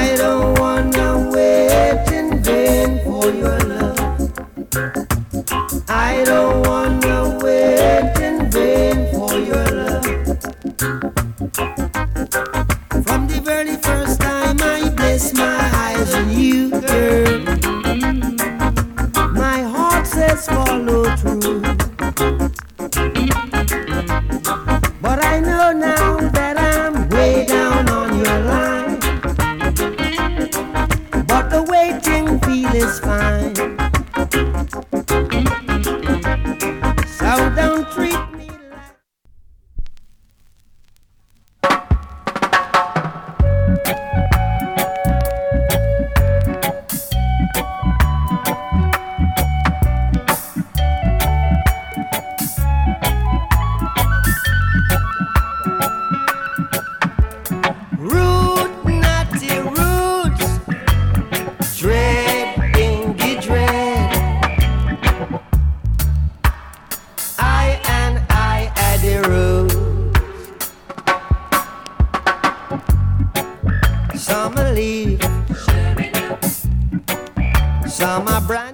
I don't wanna wait in vain for your love. I don't wanna wait in vain for your love. From the very first time I bless my eyes on you, girl, my heart says follow through. But I know now that I'm way down on your line. But the waiting feel is fine. So don't treat me like rude, naughty roots, dread, dingy dread. I at the root. Some are leaf, some are brand.